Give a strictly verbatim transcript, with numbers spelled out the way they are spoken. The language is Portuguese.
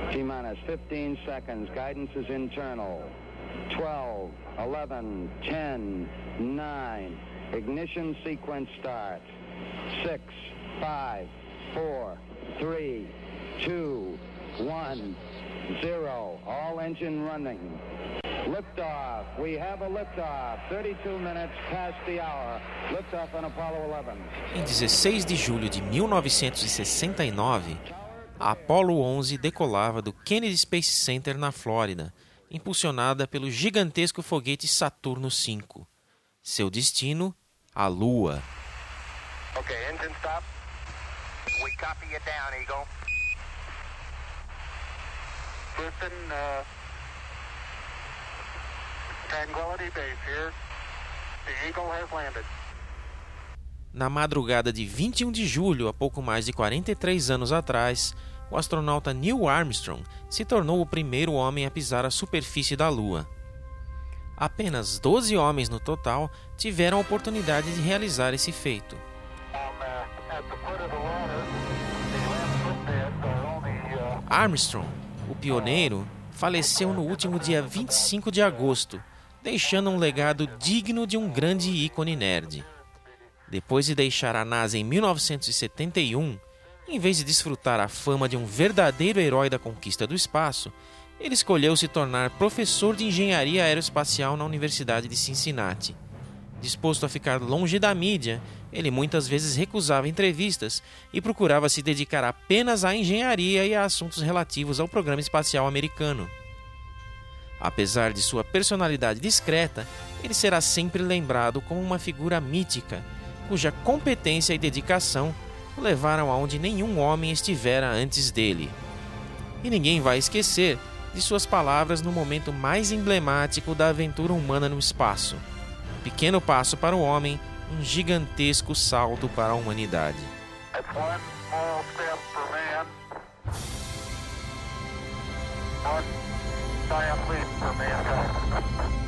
T-minus fifteen seconds. Guidance is internal. twelve, eleven, ten, nine. Ignition sequence start. six, five, four, three, two, one, zero. All engine running. Liftoff. We have a liftoff. thirty-two minutes past the hour. Liftoff on Apollo eleven. Em dezesseis de julho de mil novecentos e sessenta e nove, a Apollo onze decolava do Kennedy Space Center na Flórida, impulsionada pelo gigantesco foguete Saturno cinco. Seu destino, a Lua. Okay, engine stop. We copy you down, Eagle. Listen, uh, Tranquility Base here. The Eagle has landed. Na madrugada de vinte e um de julho, há pouco mais de quarenta e três anos atrás, o astronauta Neil Armstrong se tornou o primeiro homem a pisar a superfície da Lua. Apenas doze homens no total tiveram a oportunidade de realizar esse feito. Armstrong, o pioneiro, faleceu no último dia vinte e cinco de agosto, deixando um legado digno de um grande ícone nerd. Depois de deixar a NASA em mil novecentos e setenta e um, em vez de desfrutar a fama de um verdadeiro herói da conquista do espaço, ele escolheu se tornar professor de engenharia aeroespacial na Universidade de Cincinnati. Disposto a ficar longe da mídia, ele muitas vezes recusava entrevistas e procurava se dedicar apenas à engenharia e a assuntos relativos ao programa espacial americano. Apesar de sua personalidade discreta, ele será sempre lembrado como uma figura mítica, cuja competência e dedicação o levaram aonde nenhum homem estivera antes dele. E ninguém vai esquecer de suas palavras no momento mais emblemático da aventura humana no espaço. Um pequeno passo para o homem, um gigantesco salto para a humanidade. That's one small step for man. One giant leap for mankind.